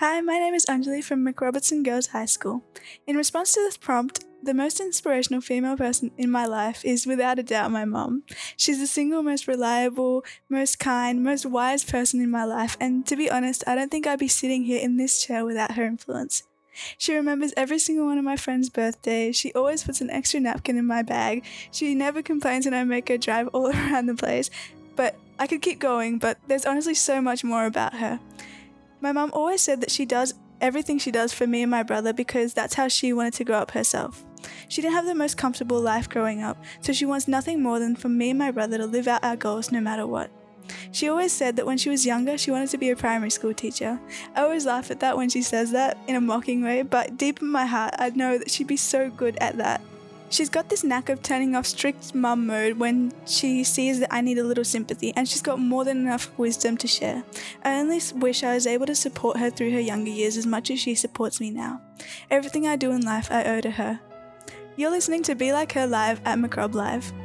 Hi, my name is Anjali from McRobertson Girls High School. In response to this prompt, the most inspirational female person in my life is without a doubt my mum. She's the single most reliable, most kind, most wise person in my life, and to be honest, I don't think I'd be sitting here in this chair without her influence. She remembers every single one of my friends' birthdays. She always puts an extra napkin in my bag. She never complains when I make her drive all around the place. But I could keep going, but there's honestly so much more about her. My mum always said that she does everything she does for me and my brother because that's how she wanted to grow up herself. She didn't have the most comfortable life growing up, so she wants nothing more than for me and my brother to live out our goals no matter what. She always said that when she was younger, she wanted to be a primary school teacher. I always laugh at that when she says that in a mocking way, but deep in my heart, I know that she'd be so good at that. She's got this knack of turning off strict mum mode when she sees that I need a little sympathy, and she's got more than enough wisdom to share. I only wish I was able to support her through her younger years as much as she supports me now. Everything I do in life I owe to her. You're listening to Be Like Her Live at McRob Live.